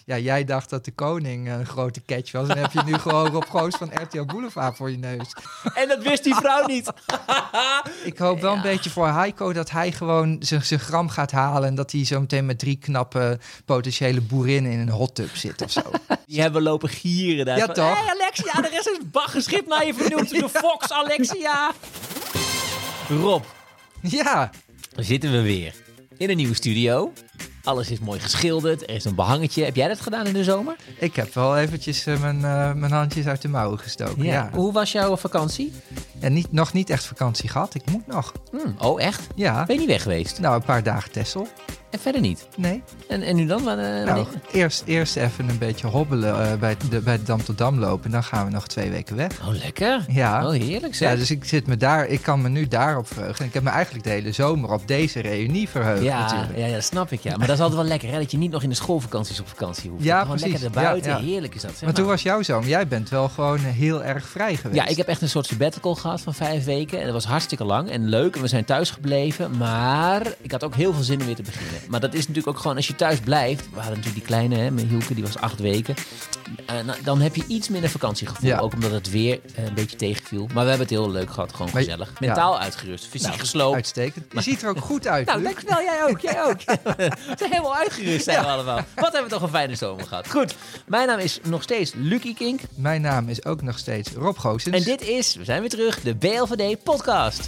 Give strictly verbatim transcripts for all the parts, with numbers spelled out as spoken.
Ja, jij dacht dat de koning een grote catch was. En dan heb je nu gewoon Rob Goos van R T L Boulevard voor je neus. En dat wist die vrouw niet. Ik hoop wel een beetje voor Heiko dat hij gewoon zijn zijn gram gaat halen. En dat hij zo meteen met drie knappe potentiële boerinnen in een hot tub zit of zo. Die hebben lopen gieren daar. Ja, van, toch? Hé, hey, Alexia, er is een baggerschip naar je vernoemd. De Fox, Alexia. Rob, Ja, daar zitten we weer. In een nieuwe studio. Alles is mooi geschilderd. Er is een behangetje. Heb jij dat gedaan in de zomer? ik heb wel eventjes uh, mijn, uh, mijn handjes uit de mouwen gestoken. Ja. Hoe was jouw vakantie? En niet, nog niet echt vakantie gehad. Ik moet nog. Hmm. Oh, echt? Ja. Ben je niet weg geweest? Nou, een paar dagen Texel. En verder niet? Nee. En, en nu dan? Uh, Nou, eerst, eerst even een beetje hobbelen uh, bij, de, bij de Dam tot Dam lopen. En dan gaan we nog twee weken weg. Oh, lekker. Ja. Oh, heerlijk zeg. Ja, dus ik zit me daar, ik kan me nu daarop verheugen. En ik heb me eigenlijk de hele zomer op deze reunie verheugd Ja, natuurlijk. ja, ja, dat snap ik, ja. Maar dat is altijd wel lekker, hè? Dat je niet nog in de schoolvakanties op vakantie hoeft. Ja, Gewoon precies. lekker erbuiten. Ja, ja. Heerlijk is dat. Zeg Maar hoe was jouw zomer? Jij bent wel gewoon heel erg vrij geweest. Ja, ik heb echt een soort sabbatical gehad van vijf weken. En dat was hartstikke lang en leuk. En we zijn thuis gebleven. Maar ik had ook heel veel zin om weer te beginnen. Maar dat is natuurlijk ook gewoon, als je thuis blijft. We hadden natuurlijk die kleine, hè, met Hielke, die was acht weken. Uh, dan heb je iets minder vakantiegevoel. Ja. Ook omdat het weer uh, een beetje tegenviel. Maar we hebben het heel leuk gehad. Gewoon maar, gezellig. Mentaal ja. uitgerust. Fysiek nou, gesloopt. Uitstekend. Je maar, ziet er ook goed uit. Nou, dankjewel. Jij ook. Jij ook. We zijn helemaal uitgerust zijn ja. we allemaal. Wat hebben we toch een fijne zomer gehad. Goed. Mijn naam is nog steeds Lucky Kink. Mijn naam is ook nog steeds Rob Goossens. En dit is, we zijn weer terug, de B L V D podcast.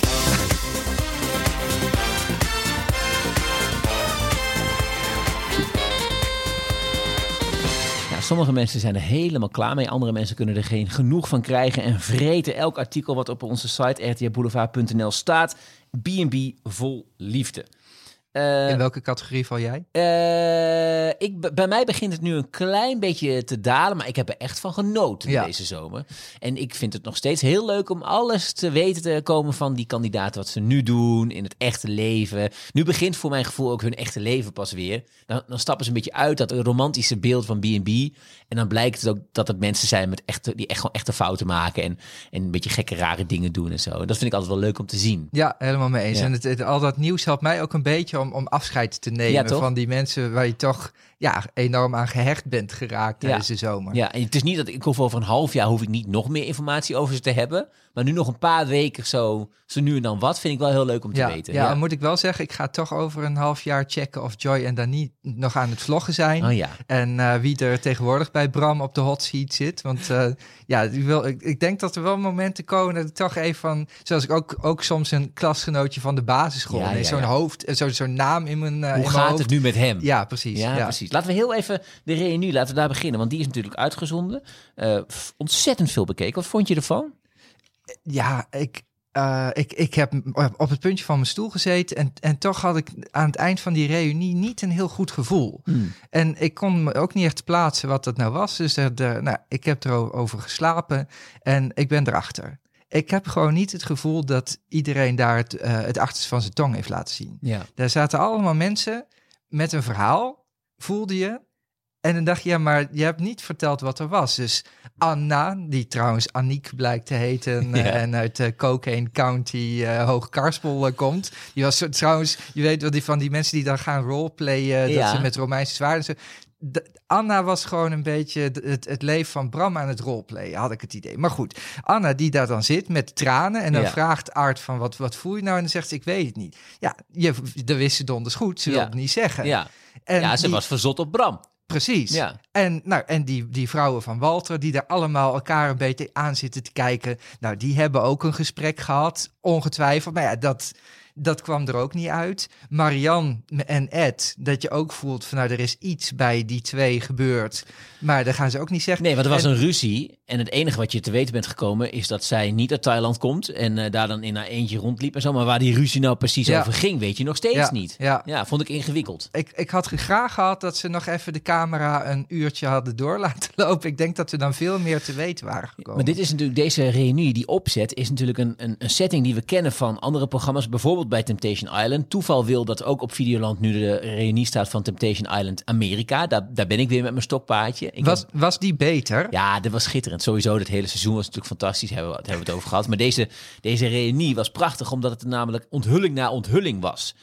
Sommige mensen zijn er helemaal klaar mee. Andere mensen kunnen er geen genoeg van krijgen en vreten elk artikel wat op onze site r t l boulevard punt n l staat. B en B vol liefde. Uh, In welke categorie val jij? Uh, ik, bij mij begint het nu een klein beetje te dalen, maar ik heb er echt van genoten ja. deze zomer. En ik vind het nog steeds heel leuk om alles te weten te komen van die kandidaten, wat ze nu doen in het echte leven. Nu begint voor mijn gevoel ook hun echte leven pas weer. Dan, dan stappen ze een beetje uit dat romantische beeld van B en B. En dan blijkt het ook dat het mensen zijn met echte, die echt gewoon echte fouten maken en, en een beetje gekke, rare dingen doen en zo. En dat vind ik altijd wel leuk om te zien. Ja, helemaal mee eens. Ja. En het, het, al dat nieuws helpt mij ook een beetje om, om afscheid te nemen ja, van die mensen waar je toch ja, enorm aan gehecht bent geraakt tijdens ja. de zomer. Ja, en het is niet dat ik hoef over een half jaar hoef ik niet nog meer informatie over ze te hebben. Maar nu nog een paar weken zo, zo nu en dan wat, vind ik wel heel leuk om te ja, weten. Ja, ja, dan moet ik wel zeggen, ik ga toch over een half jaar checken of Joy en Dani nog aan het vloggen zijn. Oh, ja. En uh, wie er tegenwoordig bij Bram op de hot seat zit. Want uh, ja, ik, wil, ik, ik denk dat er wel momenten komen dat ik toch even van, zoals ik ook, ook soms een klasgenootje van de basisschool. Ja, ja, zo'n ja. hoofd, zo'n zo naam in mijn uh, Hoe in gaat mijn hoofd. het nu met hem? Ja, precies. Ja, ja, precies. Laten we heel even de reunie, laten we daar beginnen. Want die is natuurlijk uitgezonden. Uh, ontzettend veel bekeken. Wat vond je ervan? Ja, ik, uh, ik, ik heb op het puntje van mijn stoel gezeten en, en toch had ik aan het eind van die reunie niet een heel goed gevoel. Hmm. En ik kon me ook niet echt plaatsen wat dat nou was. Dus de, de, nou, ik heb erover geslapen en ik ben erachter. Ik heb gewoon niet het gevoel dat iedereen daar het, uh, het achterste van zijn tong heeft laten zien. Ja. Daar zaten allemaal mensen met een verhaal, voelde je. En dan dacht je, ja, maar je hebt niet verteld wat er was. Dus Anna, die trouwens Aniek blijkt te heten... Ja. en uit uh, Cocaine County, uh, Hoogkarspel uh, komt. Die was trouwens, je weet wel, die van die mensen die dan gaan roleplayen... Ja. dat ze met Romeinse zwaarden... Zo. De, Anna was gewoon een beetje het, het leven van Bram aan het roleplayen, had ik het idee. Maar goed, Anna die daar dan zit met tranen... en dan ja. vraagt Art van, wat, wat voel je nou? En dan zegt ze, ik weet het niet. Ja, je, dat wist ze donders goed, ze ja. wil het niet zeggen. Ja, en ja ze die, was verzot op Bram. Precies. Ja. En, nou, en die, die vrouwen van Walter, die daar allemaal elkaar een beetje aan zitten te kijken. Nou, die hebben ook een gesprek gehad, ongetwijfeld. Maar ja, dat, dat kwam er ook niet uit. Marianne en Ed, dat je ook voelt van, nou, er is iets bij die twee gebeurd. Maar dat gaan ze ook niet zeggen. Nee, want er was en, een ruzie. En het enige wat je te weten bent gekomen is dat zij niet uit Thailand komt. En uh, daar dan in haar eentje rondliep en zo. Maar waar die ruzie nou precies ja. over ging, weet je nog steeds ja, niet. Ja. ja, vond ik ingewikkeld. Ik, ik had graag gehad dat ze nog even de camera een uurtje hadden door laten lopen. Ik denk dat we dan veel meer te weten waren gekomen. Maar dit is natuurlijk, deze reunie, die opzet, is natuurlijk een, een, een setting die we kennen van andere programma's. Bijvoorbeeld bij Temptation Island. Toeval wil dat ook op Videoland nu de reunie staat van Temptation Island Amerika. Daar, daar ben ik weer met mijn stokpaardje. Ik was, heb... was die beter? Ja, dat was schitterend. Sowieso, het hele seizoen was natuurlijk fantastisch. Daar hebben we, hebben we het over gehad. Maar deze, deze reunie was prachtig, omdat het namelijk onthulling na onthulling was.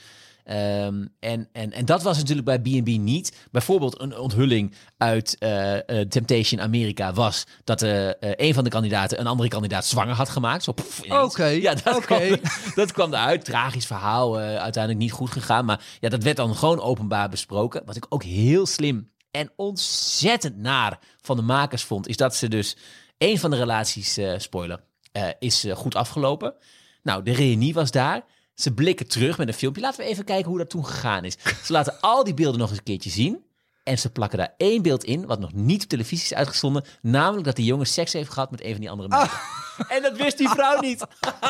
Um, en, en, en dat was natuurlijk bij B en B niet. Bijvoorbeeld een onthulling uit uh, uh, Temptation America was dat uh, uh, een van de kandidaten een andere kandidaat zwanger had gemaakt. Zo, Oké, okay, ja, dat, okay. kwam, dat kwam eruit. Tragisch verhaal, uh, uiteindelijk niet goed gegaan. Maar ja, dat werd dan gewoon openbaar besproken. Wat ik ook heel slim en ontzettend naar van de makers vond, is dat ze dus een van de relaties, uh, spoiler, uh, is uh, goed afgelopen. Nou, de reunie was daar. Ze blikken terug met een filmpje. Laten we even kijken hoe dat toen gegaan is. Ze laten al die beelden nog eens een keertje zien. En ze plakken daar één beeld in, wat nog niet op televisie is uitgezonden. Namelijk dat die jongen seks heeft gehad met een van die andere meiden. Ah. En dat wist die vrouw niet.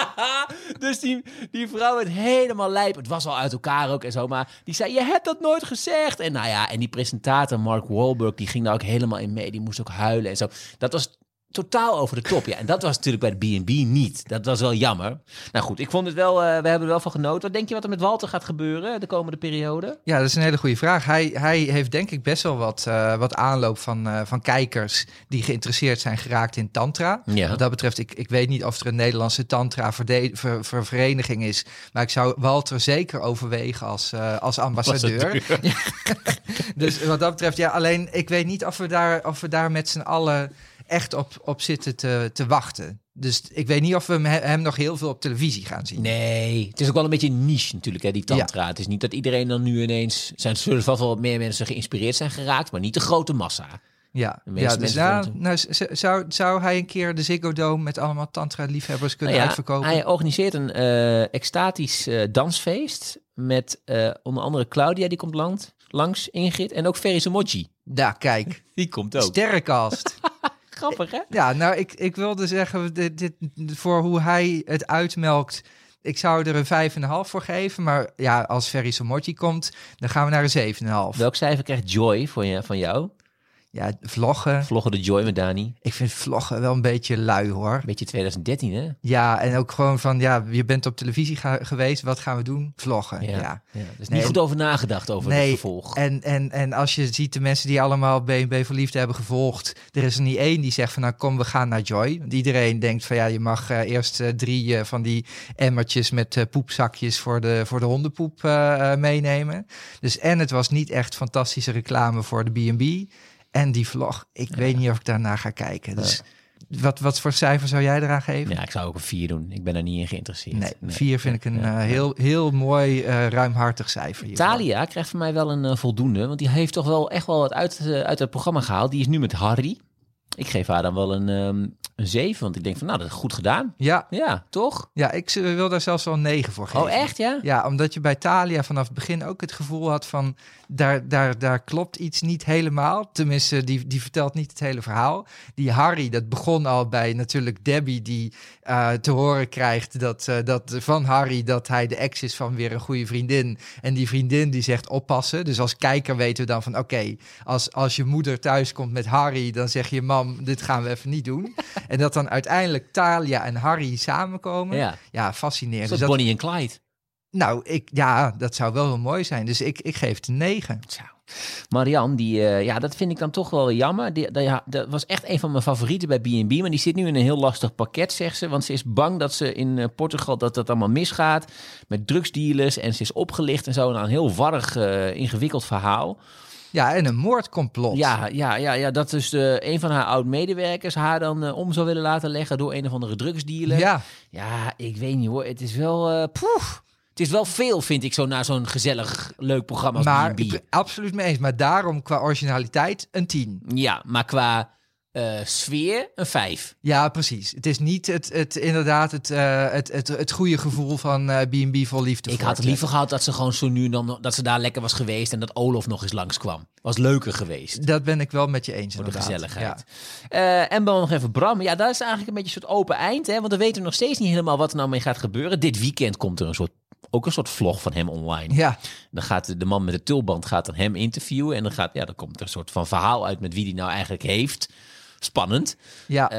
Dus die, die vrouw werd helemaal lijp. Het was al uit elkaar ook en zo. Maar die zei, je hebt dat nooit gezegd. En nou ja, en die presentator Mark Wahlberg, die ging daar ook helemaal in mee. Die moest ook huilen en zo. Dat was totaal over de top, ja. En dat was natuurlijk bij de B en B niet. Dat was wel jammer. Nou goed, ik vond het wel, uh, we hebben er wel van genoten. Wat denk je wat er met Walter gaat gebeuren de komende periode? Ja, dat is een hele goede vraag. Hij, hij heeft denk ik best wel wat, uh, wat aanloop van, uh, van kijkers die geïnteresseerd zijn geraakt in tantra. Ja. Wat dat betreft, ik, ik weet niet of er een Nederlandse tantra verde- ver, ver, vereniging is. Maar ik zou Walter zeker overwegen als, uh, als ambassadeur. ambassadeur. Dus wat dat betreft, ja, alleen ik weet niet of we daar, of we daar met z'n allen echt op, op zitten te, te wachten. Dus ik weet niet of we hem nog heel veel op televisie gaan zien. Nee, het is ook wel een beetje een niche natuurlijk, hè, die tantra. Ja. Het is niet dat iedereen dan nu ineens... zijn zullen vast wel wat meer mensen geïnspireerd zijn geraakt, maar niet de grote massa. Ja, ja dus nou, nou, zou, zou hij een keer de Ziggo Dome met allemaal tantra-liefhebbers kunnen nou ja, uitverkopen? Hij organiseert een uh, extatisch uh, dansfeest met uh, onder andere Claudia, die komt langs, langs Ingrid, en ook Ferry Samoji. Ja, kijk. Die komt ook. Sterrenkast. Grappig, hè? Ja, nou, ik, ik wilde zeggen, dit, dit, voor hoe hij het uitmelkt, ik zou er een vijf komma vijf voor geven. Maar ja, als Ferry Samoji komt, dan gaan we naar een zeven komma vijf. Welk cijfer krijgt Joy voor je, van jou? Ja, vloggen. Vloggen de Joy met Dani. Ik vind vloggen wel een beetje lui, hoor. Beetje twintig dertien, hè? Ja, en ook gewoon van, ja, je bent op televisie ga- geweest, wat gaan we doen? Vloggen, ja. ja. ja dus nee, niet goed over nagedacht over nee, het vervolg. En, en, en als je ziet de mensen die allemaal B en B voor Liefde hebben gevolgd, er is er niet één die zegt van, nou kom, we gaan naar Joy. Want iedereen denkt van, ja, je mag uh, eerst uh, drie uh, van die emmertjes met uh, poepzakjes voor de, voor de hondenpoep uh, uh, meenemen. Dus en het was niet echt fantastische reclame voor de B en B. En die vlog, ik ja. weet niet of ik daarna ga kijken. Dus ja. wat, wat voor cijfer zou jij eraan geven? Ja, ik zou ook een vier doen. Ik ben er niet in geïnteresseerd. Nee, nee. vier vind ik een ja. uh, heel, heel mooi, uh, ruimhartig cijfer hiervan. Thalia krijgt van mij wel een uh, voldoende. Want die heeft toch wel echt wel wat uit, uh, uit het programma gehaald. Die is nu met Harry. Ik geef haar dan wel een, um, een zeven. Want ik denk van, nou, dat is goed gedaan. Ja. Ja, toch? Ja, ik wil daar zelfs wel een negen voor geven. Oh, echt, ja? Ja, omdat je bij Thalia vanaf het begin ook het gevoel had van, daar, daar, daar klopt iets niet helemaal. Tenminste, die, die vertelt niet het hele verhaal. Die Harry, dat begon al bij natuurlijk Debbie, die uh, te horen krijgt dat, uh, dat van Harry dat hij de ex is van weer een goede vriendin. En die vriendin die zegt oppassen. Dus als kijker weten we dan van, oké, okay, als, als je moeder thuis komt met Harry, dan zeg je, mam, dit gaan we even niet doen. En dat dan uiteindelijk Thalia en Harry samenkomen. Ja, ja, fascinerend. Zoals dus Bonnie en Clyde. Nou, ik, ja, dat zou wel heel mooi zijn. Dus ik, ik geef het een negen. Zo. Marianne, die, uh, ja, dat vind ik dan toch wel jammer. Die, die, ja, dat was echt een van mijn favorieten bij B en B. Maar die zit nu in een heel lastig pakket, zegt ze. Want ze is bang dat ze in uh, Portugal, dat dat allemaal misgaat. Met drugsdealers. En ze is opgelicht en zo. Nou, een heel warrig, uh, ingewikkeld verhaal. Ja, en een moordcomplot. Ja, ja, ja, ja, dat dus de, een van haar oud-medewerkers haar dan uh, om zou willen laten leggen door een of andere drugsdealer. Ja. Ja, ik weet niet hoor. Het is wel... Uh, poef. Het is wel veel, vind ik, zo naar zo'n gezellig, leuk programma als maar, B en B. Absoluut mee eens. Maar daarom qua originaliteit een tien. Ja, maar qua uh, sfeer een vijf. Ja, precies. Het is niet het, het inderdaad het, uh, het, het, het goede gevoel van uh, B en B vol liefde. Ik had het liever gehad dat ze gewoon zo nu dan dat ze daar lekker was geweest en dat Olof nog eens langskwam. Was leuker geweest. Dat ben ik wel met je eens. Voor de inderdaad. gezelligheid. Ja. Uh, en dan nog even Bram. Ja, dat is eigenlijk een beetje een soort open eind, hè? Want we weten nog steeds niet helemaal wat er nou mee gaat gebeuren. Dit weekend komt er een soort ook een soort vlog van hem online. Ja. Dan gaat de man met de tulband gaat dan hem interviewen en dan gaat ja, dan komt er een soort van verhaal uit met wie die nou eigenlijk heeft. Spannend. Ja.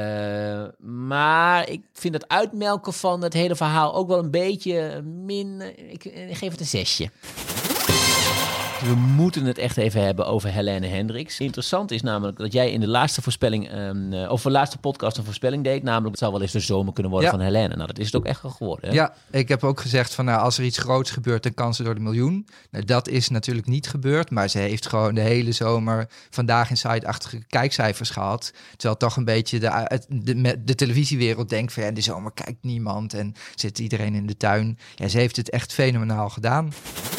Uh, maar ik vind het uitmelken van het hele verhaal ook wel een beetje min. Ik, ik geef het een zesje. We moeten het echt even hebben over Helene Hendricks. Interessant is namelijk dat jij in de laatste voorspelling, um, uh, of de laatste podcast een voorspelling deed. Namelijk, het zou wel eens de zomer kunnen worden ja. van Helene. Nou, dat is het ook echt geworden. Hè? Ja, ik heb ook gezegd van nou, als er iets groots gebeurt, dan kan ze door de miljoen. Nou, dat is natuurlijk niet gebeurd, maar ze heeft gewoon de hele zomer Vandaag Inside-achtige kijkcijfers gehad. Terwijl toch een beetje de, de, de televisiewereld denkt van ja, de zomer kijkt niemand en zit iedereen in de tuin. Ja, ze heeft het echt fenomenaal gedaan.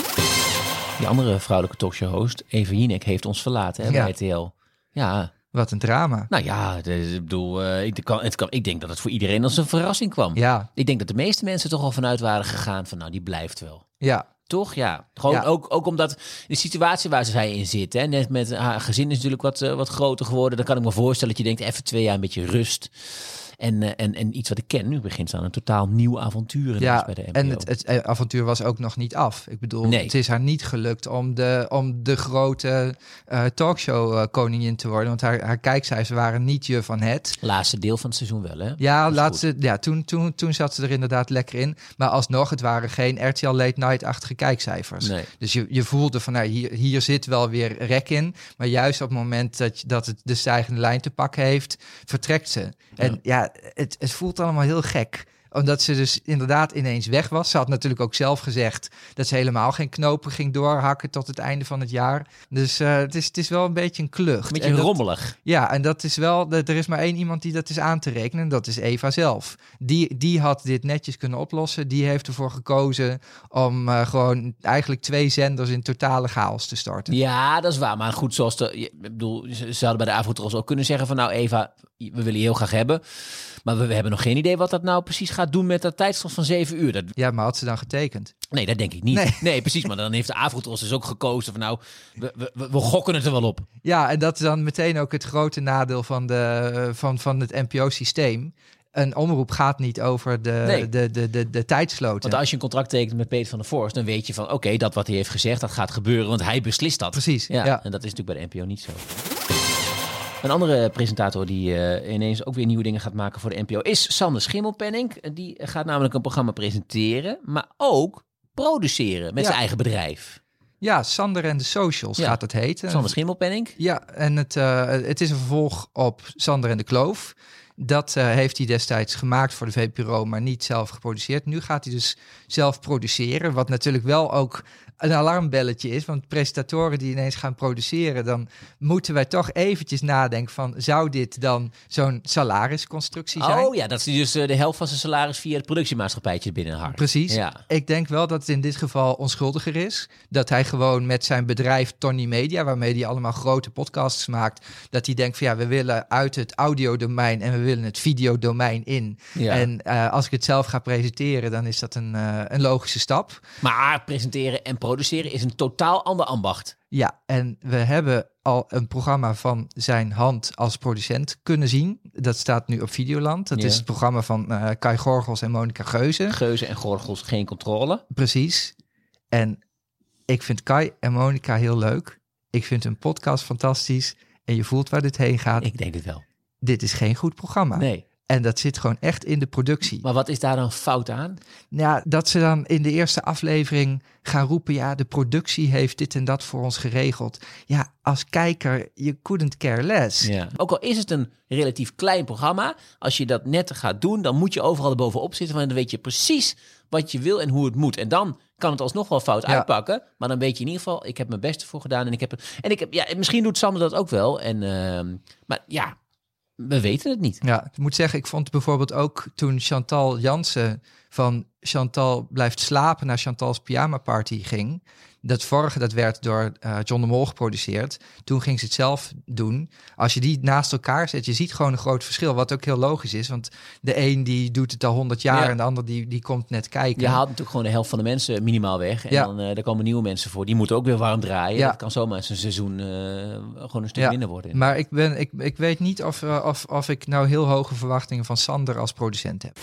Die andere vrouwelijke talkshow-host, Eva Jinek, heeft ons verlaten hè, ja. bij R T L. Ja. Wat een drama. Nou ja, de, ik bedoel, uh, ik, kan, het kan, ik denk dat het voor iedereen als een verrassing kwam. Ja. Ik denk dat de meeste mensen toch al vanuit waren gegaan van, nou, die blijft wel. Ja. Toch? Ja. Gewoon ja. Ook, ook omdat de situatie waar zij in zit, hè, net met haar gezin is natuurlijk wat, uh, wat groter geworden. Dan kan ik me voorstellen dat je denkt, even twee jaar een beetje rust. En, uh, en, en iets wat ik ken, nu begint ze aan een totaal nieuw avontuur ja, bij de N P O. En het, het avontuur was ook nog niet af. Ik bedoel, nee. Het is haar niet gelukt om de, om de grote uh, talkshow uh, koningin te worden. Want haar, haar kijkcijfers waren niet je van het. Laatste deel van het seizoen wel, hè? Ja, laatste, ja toen, toen, toen zat ze er inderdaad lekker in. Maar alsnog, het waren geen R T L Late Night-achtige kijkcijfers. Nee. Dus je, je voelde van, nou, hier, hier zit wel weer rek in. Maar juist op het moment dat, dat het de stijgende lijn te pakken heeft, vertrekt ze. Ja. En ja, Het, het voelt allemaal heel gek. Omdat ze dus inderdaad ineens weg was. Ze had natuurlijk ook zelf gezegd dat ze helemaal geen knopen ging doorhakken tot het einde van het jaar. Dus uh, het, is, het is wel een beetje een klucht. Een beetje en dat, rommelig. Ja, en dat is wel, er is maar één iemand die dat is aan te rekenen. En dat is Eva zelf. Die, die had dit netjes kunnen oplossen. Die heeft ervoor gekozen om uh, gewoon eigenlijk twee zenders in totale chaos te starten. Ja, dat is waar. Maar goed, zoals de, ik bedoel, ze hadden bij de Avotros ook kunnen zeggen van nou Eva, we willen je heel graag hebben. Maar we, we hebben nog geen idee wat dat nou precies gaat doen met dat tijdslot van zeven uur. Dat... Ja, maar had ze dan getekend? Nee, dat denk ik niet. Nee, nee precies. Maar dan heeft de Avotros dus ook gekozen van nou, we, we, we gokken het er wel op. Ja, en dat is dan meteen ook het grote nadeel van, de, van, van het N P O-systeem. Een omroep gaat niet over de, nee. de, de, de, de tijdsloten. Want als je een contract tekent met Peter van der Voorst, dan weet je van oké, okay, dat wat hij heeft gezegd, dat gaat gebeuren, want hij beslist dat. Precies, ja. ja. En dat is natuurlijk bij de N P O niet zo. Een andere presentator die uh, ineens ook weer nieuwe dingen gaat maken voor de N P O is Sander Schimmelpenninck. Die gaat namelijk een programma presenteren, maar ook produceren met ja. zijn eigen bedrijf. Ja, Sander en de Socials ja. gaat het heten. Sander Schimmelpenninck. Ja, en het, uh, het is een vervolg op Sander en de Kloof. Dat uh, heeft hij destijds gemaakt voor de V P R O, maar niet zelf geproduceerd. Nu gaat hij dus zelf produceren, wat natuurlijk wel ook een alarmbelletje is. Want presentatoren die ineens gaan produceren, dan moeten wij toch eventjes nadenken van, zou dit dan zo'n salarisconstructie zijn? Oh ja, dat is dus uh, de helft van zijn salaris via het productiemaatschappijtje binnenharkt. Precies. Ja. Ik denk wel dat het in dit geval onschuldiger is. Dat hij gewoon met zijn bedrijf Tony Media, waarmee hij allemaal grote podcasts maakt, dat hij denkt van ja, we willen uit het audiodomein en we willen het videodomein in. Ja. En uh, als ik het zelf ga presenteren, dan is dat een, uh, een logische stap. Maar presenteren en produceren is een totaal ander ambacht. Ja, en we hebben al een programma van zijn hand als producent kunnen zien. Dat staat nu op Videoland. Dat ja. is het programma van uh, Kai Gorgels en Monica Geuze. Geuze en Gorgels, geen controle. Precies. En ik vind Kai en Monica heel leuk. Ik vind hun podcast fantastisch. En je voelt waar dit heen gaat. Ik denk het wel. Dit is geen goed programma. Nee. En dat zit gewoon echt in de productie. Maar wat is daar dan fout aan? Ja, dat ze dan in de eerste aflevering gaan roepen, ja, de productie heeft dit en dat voor ons geregeld. Ja, als kijker, je couldn't care less. Ja. Ook al is het een relatief klein programma, als je dat net gaat doen, dan moet je overal erbovenop zitten, want dan weet je precies wat je wil en hoe het moet. En dan kan het alsnog wel fout ja. uitpakken, maar dan weet je in ieder geval, ik heb mijn best ervoor gedaan en ik heb het. En ik heb, ja, misschien doet Sander dat ook wel. En, uh, maar ja. We weten het niet. Ja, ik moet zeggen, ik vond bijvoorbeeld ook toen Chantal Jansen van Chantal blijft slapen naar Chantal's pyjama party ging. Dat vorige, dat werd door uh, John de Mol geproduceerd. Toen ging ze het zelf doen. Als je die naast elkaar zet, je ziet gewoon een groot verschil. Wat ook heel logisch is, want de een die doet het al honderd jaar... Ja. en de ander die, die komt net kijken. Je haalt natuurlijk gewoon de helft van de mensen minimaal weg. En ja. dan uh, er komen nieuwe mensen voor. Die moeten ook weer warm draaien. Ja. Dat kan zomaar eens een seizoen uh, gewoon een stuk ja. minder worden. Maar ik, ben, ik, ik weet niet of, uh, of, of ik nou heel hoge verwachtingen van Sander als producent heb.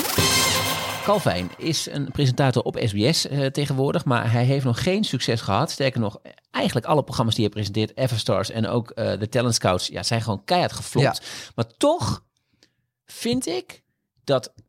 Calvijn is een presentator op S B S uh, tegenwoordig, maar hij heeft nog geen succes gehad. Sterker nog, eigenlijk alle programma's die hij presenteert, Everstars en ook uh, de Talent Scouts, ja, zijn gewoon keihard geflopt. Ja. Maar toch vind ik dat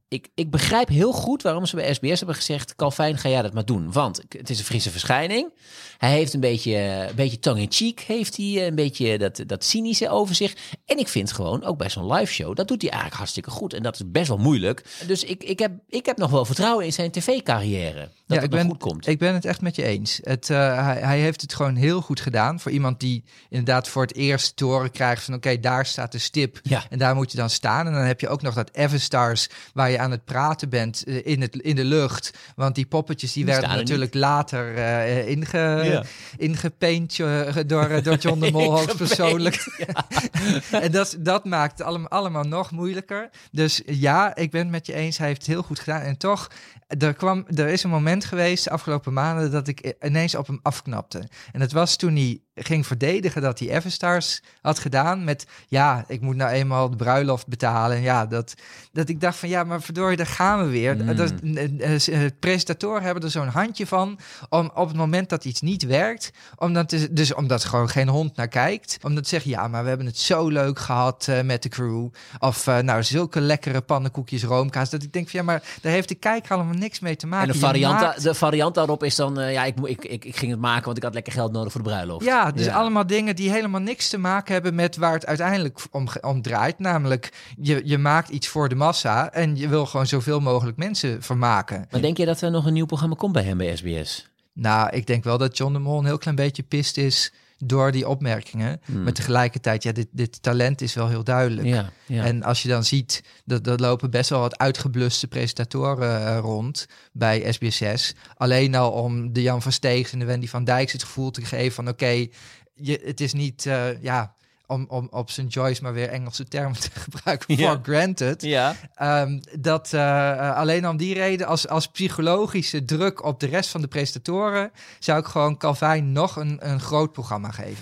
ik, ik begrijp heel goed waarom ze bij S B S hebben gezegd... Calvin, ga jij dat maar doen. Want het is een frisse verschijning. Hij heeft een beetje, een beetje tongue-in-cheek, heeft hij een beetje dat, dat cynische over zich. En ik vind gewoon, ook bij zo'n live show, dat doet hij eigenlijk hartstikke goed. En dat is best wel moeilijk. Dus ik, ik, heb, ik heb nog wel vertrouwen in zijn tv-carrière. Dat ja, het ik nog ben, goed komt. Ik ben het echt met je eens. Het, uh, hij, hij heeft het gewoon heel goed gedaan. Voor iemand die inderdaad voor het eerst te horen krijgt van... oké, okay, daar staat de stip ja. en daar moet je dan staan. En dan heb je ook nog dat Everstars waar je aan het praten bent uh, in, het, in de lucht. Want die poppetjes die, die werden natuurlijk niet. later uh, inge, ja. ingepaint uh, door, uh, door John de Mol hoogstpersoonlijk. Ja. En dat, dat maakt het allemaal, allemaal nog moeilijker. Dus ja, ik ben het met je eens. Hij heeft het heel goed gedaan. En toch, er, kwam, er is een moment geweest de afgelopen maanden dat ik ineens op hem afknapte. En dat was toen hij ging verdedigen dat hij Everstars had gedaan met, ja, ik moet nou eenmaal de bruiloft betalen. En ja, dat, dat ik dacht van, ja, maar verdorie, daar gaan we weer. Mm. Dat, uh, presentatoren hebben er zo'n handje van, om op het moment dat iets niet werkt, omdat dus, dus omdat gewoon geen hond naar kijkt, omdat te zeggen, ja, maar we hebben het zo leuk gehad uh, met de crew, of uh, nou, zulke lekkere pannenkoekjes roomkaas, dat ik denk van, ja, maar daar heeft de kijker allemaal niks mee te maken. En de variant, maakt... de variant daarop is dan, uh, ja, ik, ik, ik, ik ging het maken, want ik had lekker geld nodig voor de bruiloft. Ja, dus ja. allemaal dingen die helemaal niks te maken hebben met waar het uiteindelijk om, om draait. Namelijk, je, je maakt iets voor de massa en je wil gewoon zoveel mogelijk mensen vermaken. Maar denk je dat er nog een nieuw programma komt bij hem bij S B S? Nou, ik denk wel dat John de Mol een heel klein beetje pist is door die opmerkingen. Hmm. Maar tegelijkertijd, ja, dit, dit talent is wel heel duidelijk. Ja, ja. En als je dan ziet, dat er lopen best wel wat uitgebluste presentatoren uh, rond bij S B S zes. Alleen al om de Jan van Steegs en de Wendy van Dijks het gevoel te geven van oké, okay, het is niet, uh, ja... Om, om op zijn Joyce maar weer Engelse termen te gebruiken, ja. for granted. Ja. Um, dat uh, alleen om die reden, als, als psychologische druk op de rest van de presentatoren, zou ik gewoon Calvin nog een, een groot programma geven.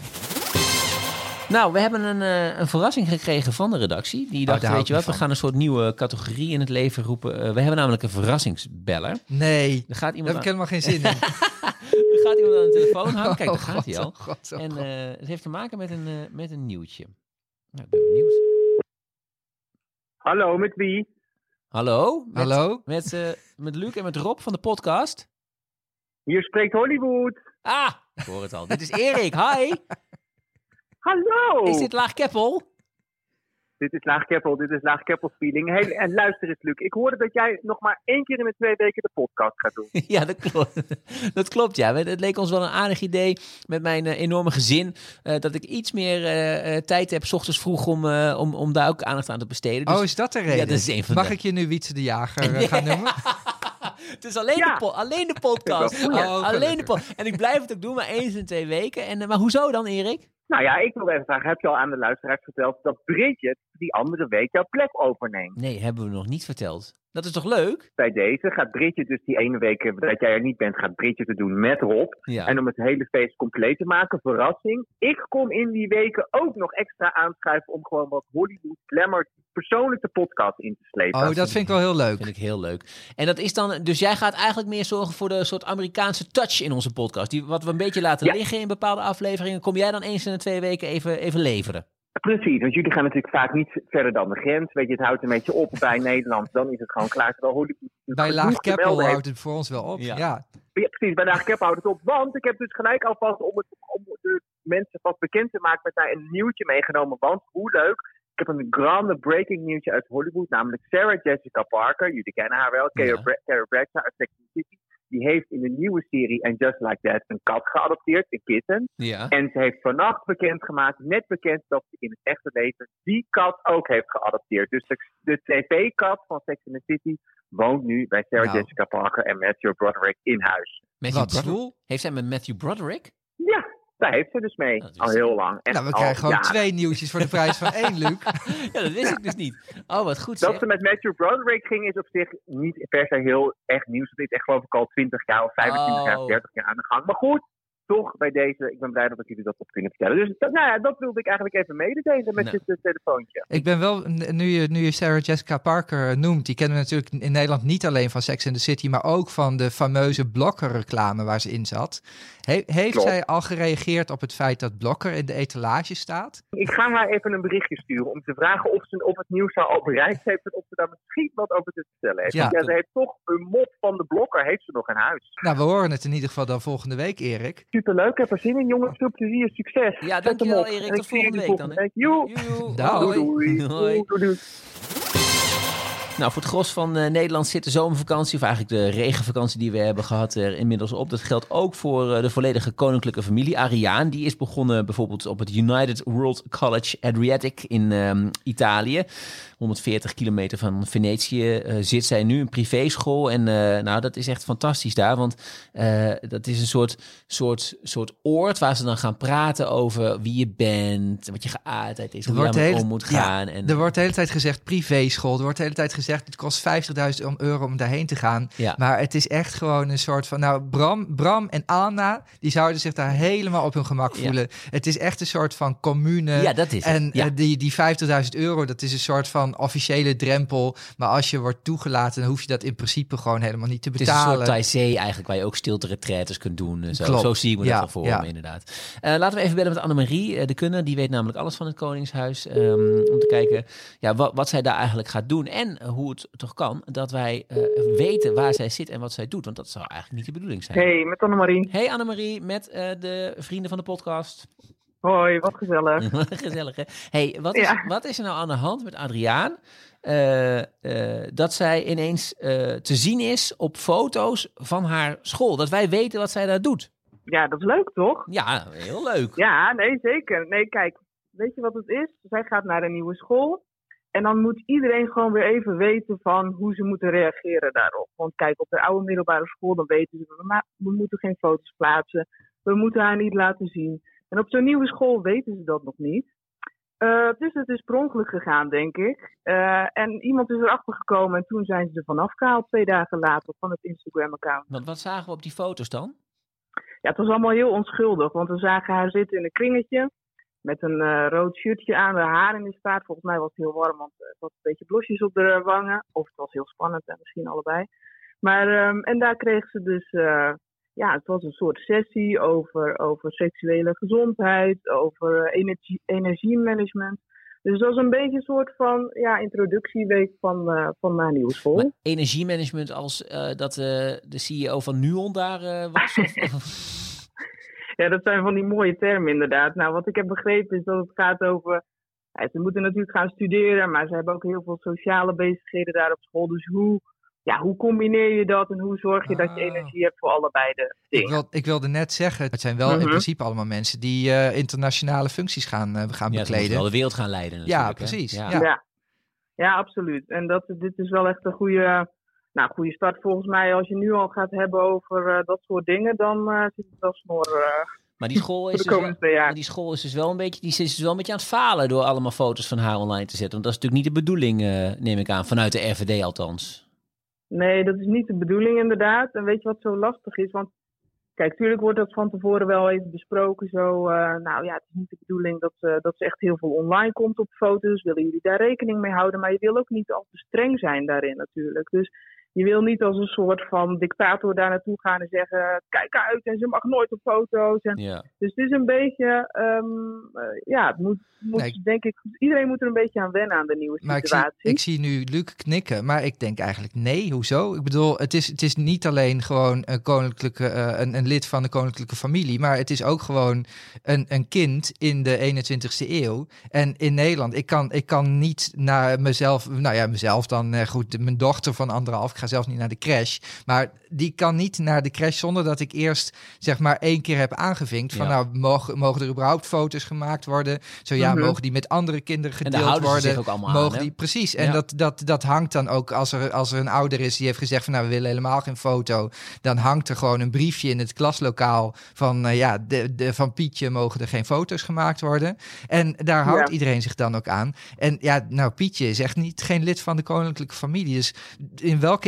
Nou, we hebben een, uh, een verrassing gekregen van de redactie. Die dacht, oh, weet je wat, we gaan een soort nieuwe categorie in het leven roepen. Uh, we hebben namelijk een verrassingsbeller. Nee, er gaat iemand daar heb ik helemaal geen zin in. Er gaat iemand aan de telefoon hangen. Kijk, daar oh, gaat God, hij al. Oh, God, oh, en God. uh, het heeft te maken met een, uh, met een nieuwtje. Nou, ik ben benieuwd. Hallo, met wie? Hallo? Met, Hallo? Met, uh, met Luc en met Rob van de podcast. Hier spreekt Hollywood. Ah, ik hoor het al. Dit is Erik. Hi. Hallo. Is dit Laag Keppel? Dit is Laag Keppel, dit is Laag Keppel feeling. Hey, en luister eens, Luc. Ik hoorde dat jij nog maar één keer in de twee weken de podcast gaat doen. Ja, dat klopt. Dat klopt, ja. Het leek ons wel een aardig idee met mijn uh, enorme gezin. Uh, dat ik iets meer uh, uh, tijd heb, 's ochtends vroeg, om, uh, om, om daar ook aandacht aan te besteden. Dus, oh, is dat de reden? Ja, dat is een van Mag de... ik je nu Wietse de Jager uh, gaan noemen? Het is alleen, ja. de po- alleen de podcast. Oh, oh, alleen de po- en ik blijf het ook doen, maar eens in twee weken. En, uh, maar hoezo dan, Erik? Nou ja, ik wil even vragen, heb je al aan de luisteraars verteld dat Bridget die andere week jouw plek overneemt? Nee, hebben we nog niet verteld. Dat is toch leuk? Bij deze gaat Bridget dus die ene week dat jij er niet bent, gaat Bridget het doen met Rob. Ja. En om het hele feest compleet te maken, verrassing. Ik kom in die weken ook nog extra aanschuiven om gewoon wat Hollywood Glamour persoonlijke podcast in te slepen. Oh, dat vind ik wel heel leuk. Vind ik heel leuk. En dat is dan, dus jij gaat eigenlijk meer zorgen voor de soort Amerikaanse touch in onze podcast. Die, wat we een beetje laten ja. liggen in bepaalde afleveringen. Kom jij dan eens in de twee weken even, even leveren? Precies, want jullie gaan natuurlijk vaak niet verder dan de grens. Weet je, het houdt een beetje op bij Nederland. Dan is het gewoon klaar. Terwijl Hollywood bij Laag Keppel houdt het voor ons wel op. Ja, ja. ja precies. Bij Laag Keppel houdt het op. Want ik heb dus gelijk alvast om, het, om de mensen vast bekend te maken met mij een nieuwtje meegenomen. Want hoe leuk. Ik heb een grande breaking nieuwtje uit Hollywood. Namelijk Sarah Jessica Parker. Jullie kennen haar wel. Carrie ja. Bradshaw uit Sex and the City. Die heeft in de nieuwe serie And Just Like That een kat geadopteerd, een kitten. Ja. En ze heeft vannacht bekendgemaakt, net bekend, dat ze in het echte leven die kat ook heeft geadopteerd. Dus de, de tv-kat van Sex and the City woont nu bij Sarah nou. Jessica Parker en Matthew Broderick in huis. Matthew Broderick? Heeft zij met Matthew Broderick? Ja. Daar heeft ze dus mee. Al heel lang. Echt nou, we krijgen gewoon jaren. twee nieuwtjes voor de prijs van één, Luc. Ja, dat wist ik dus niet. Oh, wat goed zeg. zeg. Dat ze met Matthew Broderick ging is op zich niet per se heel echt nieuws. Het is echt geloof ik al twintig jaar of vijfentwintig oh. jaar of dertig jaar aan de gang. Maar goed, toch bij deze, ik ben blij dat ik jullie dat op kunnen vertellen. Dus dat, nou ja, dat wilde ik eigenlijk even mededelen met nou. dit uh, telefoontje. Ik ben wel, nu je, nu je Sarah Jessica Parker noemt, die kennen we natuurlijk in Nederland niet alleen van Sex and the City, maar ook van de fameuze Blokker-reclame waar ze in zat. He, heeft Klopt. zij al gereageerd op het feit dat Blokker in de etalage staat? Ik ga haar even een berichtje sturen om te vragen of ze op het nieuws al bereikt heeft en of ze daar misschien wat over te vertellen heeft. Ja. Ja, ze heeft toch een mop van de Blokker, heeft ze nog in huis. Nou, we horen het in ieder geval dan volgende week, Erik. Superleuk, ik heb er zin in, jongens. Veel plezier, succes. Ja, dankjewel Erik. Tot volgende week dan. Hè? Joe. Doei. Doei. Doei. Doei. Doei. Nou, voor het gros van uh, Nederland zit de zomervakantie, of eigenlijk de regenvakantie die we hebben gehad, er inmiddels op. Dat geldt ook voor uh, de volledige koninklijke familie. Ariaan, die is begonnen bijvoorbeeld op het United World College Adriatic in um, Italië. honderdveertig kilometer van Venetië uh, zit zij nu, een privéschool. En uh, nou, dat is echt fantastisch daar, want uh, dat is een soort, soort, soort oord waar ze dan gaan praten over wie je bent, wat je geaardheid is, hoe je daarmee om moet gaan. Ja, en, er wordt de hele tijd gezegd privéschool, er wordt de hele tijd gezegd het kost vijftigduizend euro om daarheen te gaan. Ja. Maar het is echt gewoon een soort van, nou, Bram, Bram en Anna, die zouden zich daar helemaal op hun gemak voelen. Ja. Het is echt een soort van commune. Ja, dat is en ja. uh, die, die vijftigduizend euro, dat is een soort van officiële drempel. Maar als je wordt toegelaten, dan hoef je dat in principe gewoon helemaal niet te betalen. Het is een soort Taizé eigenlijk, waar je ook stilte-retretes kunt doen. Zo, zo zie ik me ja, dat wel voor ja. me, inderdaad. Uh, laten we even bellen met Annemarie, uh, de kunde. Die weet namelijk alles van het Koningshuis. Um, om te kijken ja, wat, wat zij daar eigenlijk gaat doen. En uh, hoe het toch kan dat wij uh, weten waar zij zit en wat zij doet. Want dat zou eigenlijk niet de bedoeling zijn. Hey, met Annemarie. Hey Annemarie, met uh, de vrienden van de podcast. Hoi, wat gezellig. Gezellig, hè? Hey, wat is, ja. wat is er nou aan de hand met Adriaan? Uh, uh, dat zij ineens uh, te zien is op foto's van haar school. Dat wij weten wat zij daar doet. Ja, dat is leuk, toch? Ja, heel leuk. Ja, nee, zeker. Nee, kijk, weet je wat het is? Zij gaat naar een nieuwe school. En dan moet iedereen gewoon weer even weten van hoe ze moeten reageren daarop. Want kijk, op de oude middelbare school, dan weten ze, we, we moeten geen foto's plaatsen. We moeten haar niet laten zien. En op zo'n nieuwe school weten ze dat nog niet. Uh, dus het is per ongeluk gegaan, denk ik. Uh, en iemand is erachter gekomen en toen zijn ze er vanaf gehaald, twee dagen later, van het Instagram-account. Want wat zagen we op die foto's dan? Ja, het was allemaal heel onschuldig, want we zagen haar zitten in een kringetje. Met een uh, rood shirtje aan, de haar in de staart. Volgens mij was het heel warm, want er was een beetje blosjes op de wangen. Of het was heel spannend en misschien allebei. Maar, um, en daar kreeg ze dus, uh, ja, het was een soort sessie over, over seksuele gezondheid, over energie, energiemanagement. Dus het was een beetje een soort van ja, introductieweek van, uh, van mijn nieuwe school. Maar energiemanagement als uh, dat uh, de C E O van Nuon daar uh, was? Of? Ja, dat zijn van die mooie termen inderdaad. Nou, wat ik heb begrepen is dat het gaat over... Ja, ze moeten natuurlijk gaan studeren, maar ze hebben ook heel veel sociale bezigheden daar op school. Dus hoe, ja, hoe combineer je dat en hoe zorg je ah. dat je energie hebt voor allebei de dingen? Ik, wil, ik wilde net zeggen, het zijn wel mm-hmm. in principe allemaal mensen die uh, internationale functies gaan, uh, gaan ja, bekleden. Ja, wel de wereld gaan leiden natuurlijk. Ja, precies. Ja. Ja. Ja. ja, absoluut. En dat, dit is wel echt een goede... Nou, goede start volgens mij. Als je nu al gaat hebben over uh, dat soort dingen, dan uh, zit het wel snor. Uh, maar die school is dus wel, maar die school is dus wel een beetje, die is dus wel een beetje aan het falen door allemaal foto's van haar online te zetten. Want dat is natuurlijk niet de bedoeling, uh, neem ik aan, vanuit de R V D althans. Nee, dat is niet de bedoeling inderdaad. En weet je wat zo lastig is? Want kijk, tuurlijk wordt dat van tevoren wel even besproken. Zo, uh, nou ja, het is niet de bedoeling dat, uh, dat ze echt heel veel online komt op foto's. Willen jullie daar rekening mee houden? Maar je wil ook niet al te streng zijn daarin natuurlijk. Dus je wil niet als een soort van dictator daar naartoe gaan en zeggen... kijk uit en ze mag nooit op foto's. En, ja. Dus het is een beetje... Um, uh, ja, het moet, moet nee, denk ik... Iedereen moet er een beetje aan wennen aan de nieuwe maar situatie. Ik zie, ik zie nu Luc knikken, maar ik denk eigenlijk nee, hoezo? Ik bedoel, het is, het is niet alleen gewoon een, koninklijke, uh, een, een lid van de koninklijke familie... maar het is ook gewoon een, een kind in de eenentwintigste eeuw. En in Nederland, ik kan, ik kan niet naar mezelf... Nou ja, mezelf dan, uh, goed, mijn dochter van anderhalf... Ik ga zelfs niet naar de crash. Maar die kan niet naar de crash zonder dat ik eerst zeg maar één keer heb aangevinkt. Van ja. nou, mogen, mogen er überhaupt foto's gemaakt worden? Zo ja, mm-hmm. mogen die met andere kinderen gedeeld worden? Zich ook allemaal mogen aan, die, precies. En ja. dat, dat, dat hangt dan ook als er, als er een ouder is die heeft gezegd van nou, we willen helemaal geen foto. Dan hangt er gewoon een briefje in het klaslokaal van uh, ja, de, de, van Pietje mogen er geen foto's gemaakt worden. En daar houdt ja. iedereen zich dan ook aan. En ja, nou, Pietje is echt niet geen lid van de koninklijke familie. Dus in welke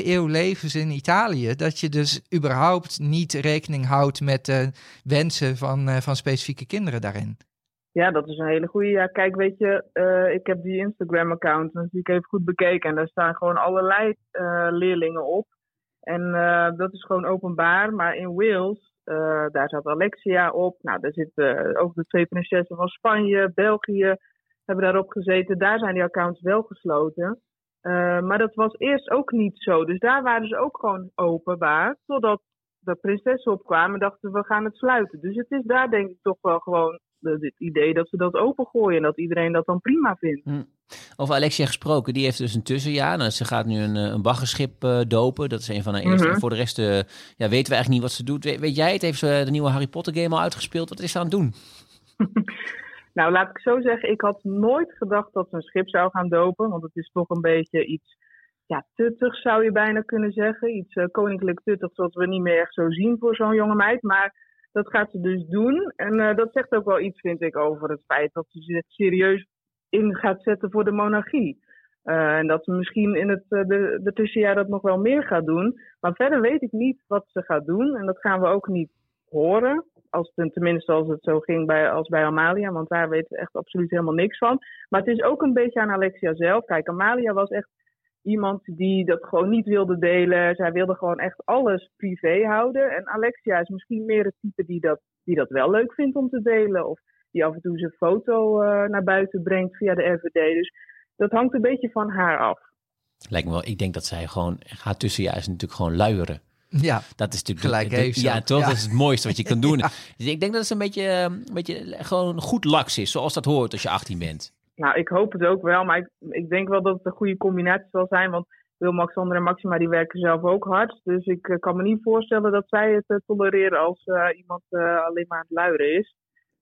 eeuw leven ze in Italië, dat je dus überhaupt niet rekening houdt met de wensen van, uh, van specifieke kinderen daarin. Ja, dat is een hele goede. Ja, kijk, weet je, uh, ik heb die Instagram-account natuurlijk even goed bekeken en daar staan gewoon allerlei uh, leerlingen op. En uh, dat is gewoon openbaar, maar in Wales, uh, daar zat Alexia op. Nou, daar zitten uh, ook de twee prinsessen van Spanje, België hebben daarop gezeten. Daar zijn die accounts wel gesloten. Uh, maar dat was eerst ook niet zo. Dus daar waren ze ook gewoon openbaar. Totdat de prinsessen opkwamen en dachten we gaan het sluiten. Dus het is daar denk ik toch wel gewoon het idee dat ze dat opengooien. En dat iedereen dat dan prima vindt. Hm. Over Alexia gesproken. Die heeft dus een tussenjaar. Nou, ze gaat nu een, een baggerschip uh, dopen. Dat is een van haar eerste. Mm-hmm. En voor de rest uh, ja, weten we eigenlijk niet wat ze doet. We, weet jij het? Heeft ze de nieuwe Harry Potter game al uitgespeeld? Wat is ze aan het doen? Nou, laat ik zo zeggen, ik had nooit gedacht dat ze een schip zou gaan dopen. Want het is toch een beetje iets, ja, tuttigs zou je bijna kunnen zeggen. Iets uh, koninklijk tuttigs wat we niet meer echt zo zien voor zo'n jonge meid. Maar dat gaat ze dus doen. En uh, dat zegt ook wel iets, vind ik, over het feit dat ze zich serieus in gaat zetten voor de monarchie. Uh, en dat ze misschien in het uh, de, de tussenjaar dat nog wel meer gaat doen. Maar verder weet ik niet wat ze gaat doen. En dat gaan we ook niet horen. Als het, tenminste als het zo ging bij, als bij Amalia. Want daar weten we echt absoluut helemaal niks van. Maar het is ook een beetje aan Alexia zelf. Kijk, Amalia was echt iemand die dat gewoon niet wilde delen. Zij wilde gewoon echt alles privé houden. En Alexia is misschien meer het type die dat, die dat wel leuk vindt om te delen. Of die af en toe zijn foto uh, naar buiten brengt via de R V D. Dus dat hangt een beetje van haar af. Lijkt me wel, ik denk dat zij gewoon, haar tussenjaar is natuurlijk gewoon luieren. Ja, dat is natuurlijk gelijk de, heeft ja, toch? Ja. Dat is het mooiste wat je kan doen. Ja. Dus ik denk dat het een beetje, een beetje gewoon goed laks is, zoals dat hoort als je achttien bent. Nou, ik hoop het ook wel, maar ik, ik denk wel dat het een goede combinatie zal zijn, want Willem-Alexander en Maxima die werken zelf ook hard. Dus ik uh, kan me niet voorstellen dat zij het uh, tolereren als uh, iemand uh, alleen maar aan het luieren is.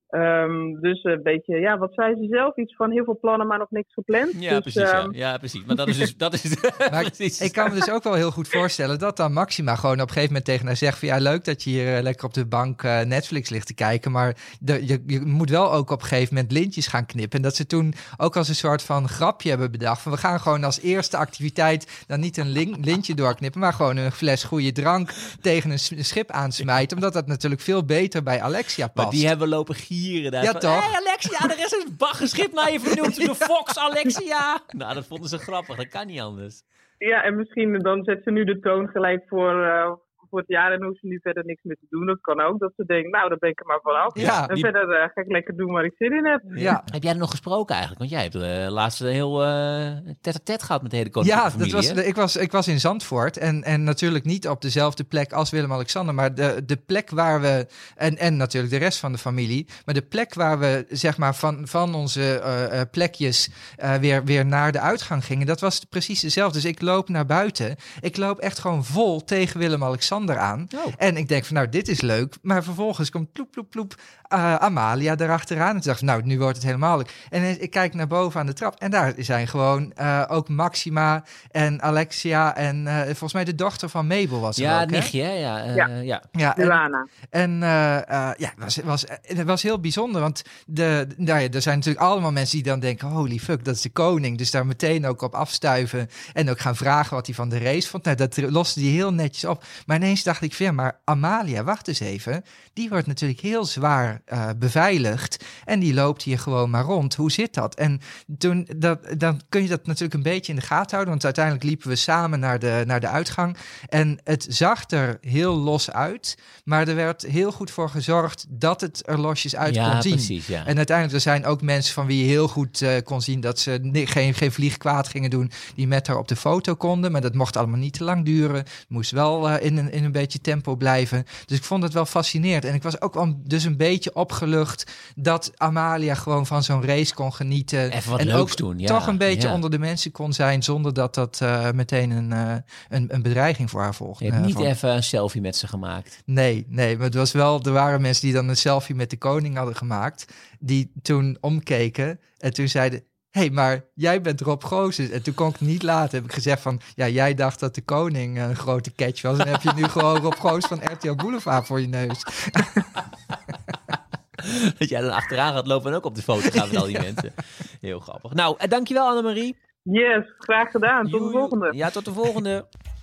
Um, dus een beetje, ja, wat zei ze zelf? Iets van heel veel plannen, maar nog niks gepland. Ja, dus, precies. Um... Ja. ja, precies. Maar dat is dus... Dat is maar precies. Ik kan me dus ook wel heel goed voorstellen dat dan Maxima gewoon op een gegeven moment tegen haar zegt van ja, leuk dat je hier uh, lekker op de bank uh, Netflix ligt te kijken, maar de, je, je moet wel ook op een gegeven moment lintjes gaan knippen. En dat ze toen ook als een soort van grapje hebben bedacht van we gaan gewoon als eerste activiteit dan niet een link, lintje doorknippen, maar gewoon een fles goede drank tegen een schip aansmijten, omdat dat natuurlijk veel beter bij Alexia past. Maar die hebben lopen gieren daar. Ja, van, toch? Hé, hey, Alexia, er is een baggerschip naar je vernoemd. De Fox Alexia. Nou, dat vonden ze grappig. Dat kan niet anders. Ja, en misschien dan zet ze nu de toon gelijk voor, uh, voor het jaar en hoeft ze nu verder niks meer te doen. Dat kan ook. Dat ze denkt, nou, daar ben ik er maar vanaf. Ja, en die... verder uh, ga ik lekker doen waar ik zin in heb. Ja. Heb jij er nog gesproken eigenlijk? Want jij hebt uh, laatst een heel uh, tête-à-tête gehad met de hele koninklijke ja, familie. Ja, dat was, ik, was, ik was in Zandvoort en, en natuurlijk niet op dezelfde plek als Willem-Alexander, maar de, de plek waar we, en, en natuurlijk de rest van de familie, maar de plek waar we zeg maar van, van onze uh, plekjes uh, weer, weer naar de uitgang gingen, dat was precies dezelfde. Dus ik loop naar buiten, ik loop echt gewoon vol tegen Willem-Alexander aan. Oh. En ik denk van nou, dit is leuk, maar vervolgens komt ploep, ploep, ploep uh, Amalia erachteraan. En toen dacht ik, nou, nu wordt het helemaal leuk. En ik kijk naar boven aan de trap en daar zijn gewoon uh, ook Maxima en Alexia en uh, volgens mij de dochter van Mabel was er ja, ook, hè? nichtje, hè? Ja, uh, ja. ja. ja. Luana. En, en uh, uh, ja, het was, was, het was heel bijzonder, want de, nou ja, er zijn natuurlijk allemaal mensen die dan denken, holy fuck, dat is de koning. Dus daar meteen ook op afstuiven en ook gaan vragen wat hij van de race vond. Nou, dat loste hij heel netjes op. Maar ineens dacht ik, ja, maar Amalia, wacht eens even. Die wordt natuurlijk heel zwaar uh, beveiligd en die loopt hier gewoon maar rond. Hoe zit dat? En toen, dat, dan kun je dat natuurlijk een beetje in de gaten houden, want uiteindelijk liepen we samen naar de, naar de uitgang en het zag er heel los uit, maar er werd heel goed voor gezorgd dat het er losjes uit ja, kon zien. Precies, ja. En uiteindelijk, er zijn ook mensen van wie je heel goed uh, kon zien dat ze ne- geen, geen vliegkwaad gingen doen, die met haar op de foto konden, maar dat mocht allemaal niet te lang duren. Het moest wel uh, in, een, in een beetje tempo blijven. Dus ik vond het wel fascinerend. En ik was ook wel dus een beetje opgelucht dat Amalia gewoon van zo'n race kon genieten. Even wat en leuks ook doen. Ja, toch een beetje ja. onder de mensen kon zijn, zonder dat dat uh, meteen een, uh, een, een bedreiging voor haar volgde. Je hebt uh, niet van... even een selfie met ze gemaakt. Nee, nee, maar het was wel, er waren mensen die dan een selfie met de koning hadden gemaakt, die toen omkeken en toen zeiden, hé, hey, maar jij bent Rob Goossens. En toen kon ik het niet laten. Heb ik gezegd van, ja, jij dacht dat de koning een grote catch was. En dan heb je nu gewoon Rob Goossens van R T L Boulevard voor je neus. Dat jij dan achteraan gaat lopen en ook op de foto gaan met al die mensen. Heel grappig. Nou, dankjewel Annemarie. Yes, graag gedaan. Tot de volgende. Ja, tot de volgende.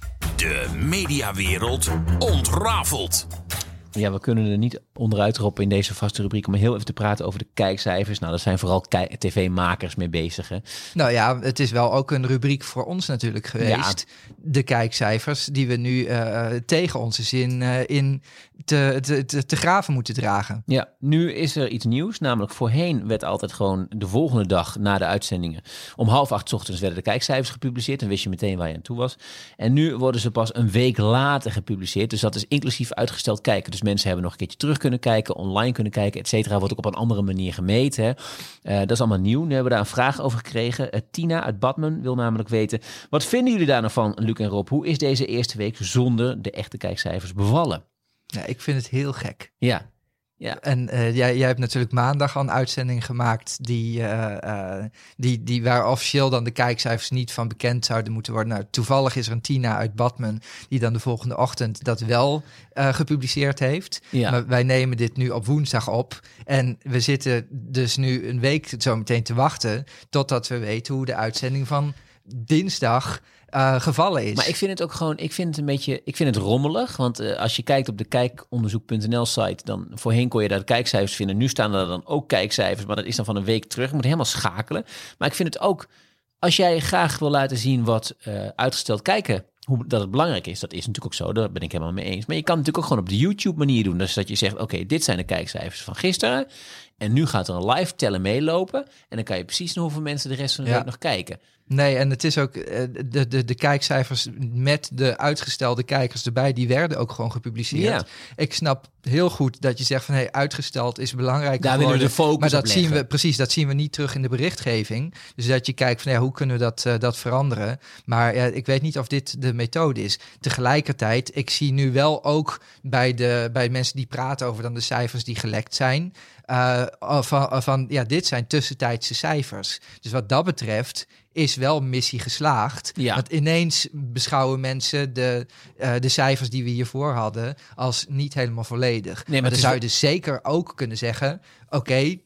De mediawereld ontrafeld. Ja, we kunnen er niet onderuit roppen in deze vaste rubriek om heel even te praten over de kijkcijfers. Nou, daar zijn vooral kijk- tv-makers mee bezig. Hè? Nou ja, het is wel ook een rubriek voor ons natuurlijk geweest. Ja. De kijkcijfers die we nu uh, tegen onze zin uh, in te, te, te, te graven moeten dragen. Ja, nu is er iets nieuws. Namelijk voorheen werd altijd gewoon de volgende dag na de uitzendingen om half acht 's ochtends werden de kijkcijfers gepubliceerd. Dan wist je meteen waar je aan toe was. En nu worden ze pas een week later gepubliceerd. Dus dat is inclusief uitgesteld kijken. Dus mensen hebben nog een keertje terug kunnen kijken, online kunnen kijken, et cetera. Wordt ook op een andere manier gemeten. Hè. Uh, dat is allemaal nieuw. Nu hebben we daar een vraag over gekregen. Uh, Tina uit Badmen wil namelijk weten, wat vinden jullie daar nou van, Luc en Rob? Hoe is deze eerste week zonder de echte kijkcijfers bevallen? Ja, ik vind het heel gek. Ja. Ja. En uh, jij, jij hebt natuurlijk maandag al een uitzending gemaakt die, uh, uh, die, die waar officieel dan de kijkcijfers niet van bekend zouden moeten worden. Nou, toevallig is er een Tina uit Badmen die dan de volgende ochtend dat wel uh, gepubliceerd heeft. Ja. Maar wij nemen dit nu op woensdag op en we zitten dus nu een week zo meteen te wachten totdat we weten hoe de uitzending van dinsdag Uh, gevallen is. Maar ik vind het ook gewoon, ik vind het een beetje, ik vind het rommelig. Want uh, als je kijkt op de kijkonderzoek punt n l site, dan voorheen kon je daar de kijkcijfers vinden. Nu staan er dan ook kijkcijfers, maar dat is dan van een week terug. Je moet helemaal schakelen. Maar ik vind het ook, als jij graag wil laten zien wat uh, uitgesteld kijken, hoe dat het belangrijk is, dat is natuurlijk ook zo. Daar ben ik helemaal mee eens. Maar je kan het natuurlijk ook gewoon op de YouTube manier doen. Dus dat je zegt, oké, okay, dit zijn de kijkcijfers van gisteren. En nu gaat er een live tellen meelopen. En dan kan je precies zien hoeveel mensen de rest van de ja. week nog kijken. Nee, en het is ook de, de, de kijkcijfers met de uitgestelde kijkers erbij, die werden ook gewoon gepubliceerd. Ja. Ik snap heel goed dat je zegt van hey, uitgesteld is belangrijk. Daar willen we de focus maar dat op zien we precies, dat zien we niet terug in de berichtgeving. Dus dat je kijkt van ja, hoe kunnen we dat, uh, dat veranderen? Maar ja, ik weet niet of dit de methode is. Tegelijkertijd, ik zie nu wel ook bij de bij mensen die praten over dan de cijfers die gelekt zijn. Uh, van, van ja, dit zijn tussentijdse cijfers. Dus wat dat betreft is wel missie geslaagd. Ja. Want ineens beschouwen mensen de, uh, de cijfers die we hiervoor hadden als niet helemaal volledig. Nee, maar, maar dan zou je dus zeker ook kunnen zeggen, oké, okay,